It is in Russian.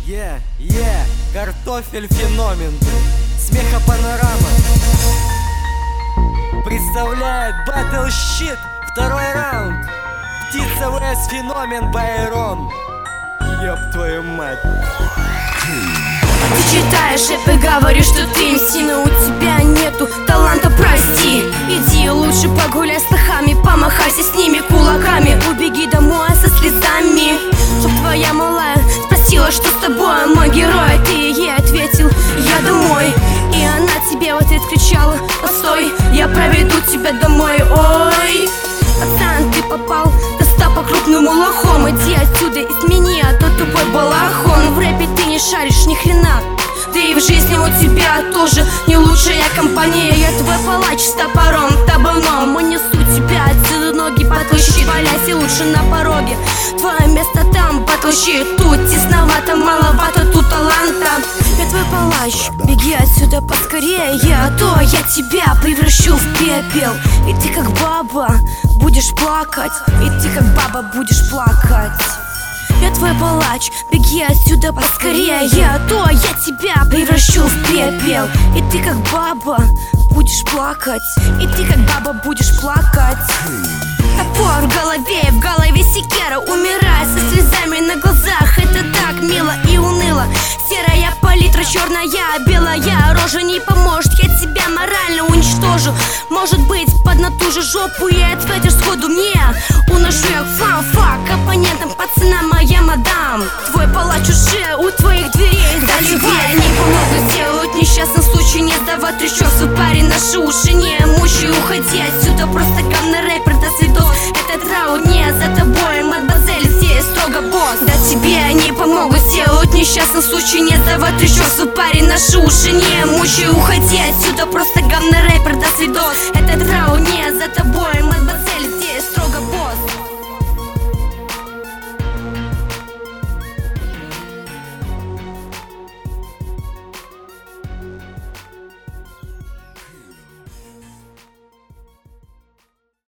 Картофель феномен, смеха панорама представляет Battle Shit, второй раунд. Птица vs феномен Байрон. Ёб твою мать. Ты читаешь рэп и говоришь, что ты MC, но у тебя нету таланта, прости. Иди лучше погуляй с лохами, помахайся с ними кулаками. Убеги домой со слезами, чтоб твоя малая спросила, что с тобой, мой герой. Ты ей ответил: я домой. И она тебе в ответ кричала: постой, я проведу тебя домой. Ой, пацан, ты попал, ты стал по-крупному лохом. Иди отсюда, измени, а то тупой балахон. В рэпе ты не шаришь ни хрена, да и в жизни у тебя тоже не лучшая компания. Я твой палач с топором табуном, унесу тебя отсюда, ноги потащи. Валяйся лучше на пороге, твое место там, потащи. Тут тесновато, маловато, тут таланта. Я твой палач, беги отсюда поскорее, а то я тебя превращу в пепел. И ты как баба будешь плакать, и ты как баба будешь плакать. Я твой палач, беги отсюда поскорее, а то я тебя превращу в пепел. И ты как баба будешь плакать, и ты как баба будешь плакать. Топор в голове секера, умирая со слезами на глазах. Это так мило и уныло. Серая палитра, черная, белая рожа не поможет. Я тебя морально уничтожу. Может быть, поднатужу жопу и ответишь сходу мне. Уношу я фан-фак оппонентам, пацана моя мадам. Твой палач уже у твоих дверей. Да тебе не помогут сделать несчастный случай. Не сдавать трещотся, парень, наши уши не мучай. Уходи отсюда, просто говно рэпер, до свидос. Этот раунд не за тобой, мадемуазель, здесь строго босс. Да тебе не помогут сделать несчастный случай. Не сдавать трещотся, парень, наши уши не мучай. Уходи отсюда, просто говно рэпер, до свидос. Этот раунд не за тобой, мадемуазель.